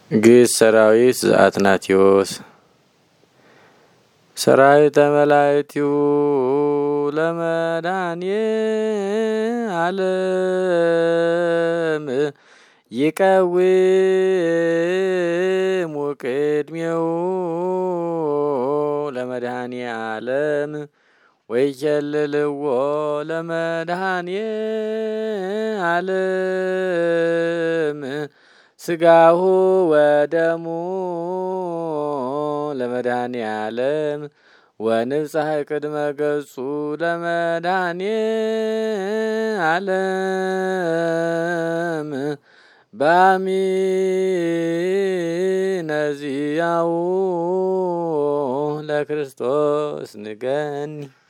ግዕዝ ሰራዊት ዘአትናቴዎስ ሰራዊተ መላእክቲሁ ለመድኃኔዓለም ይቀውሙ ቅድሜሁ ለመድኃኔዓለም ወይኬልልዎ ለመድኃኔዓለም ስጋሁ ወደሙ ለመድኃኔዓለም ወንብጽሐ ቅድመ ገጹ ለመድኃኔዓለም በአሚነ ዚአሁ ለክርስቶስ ንገኒ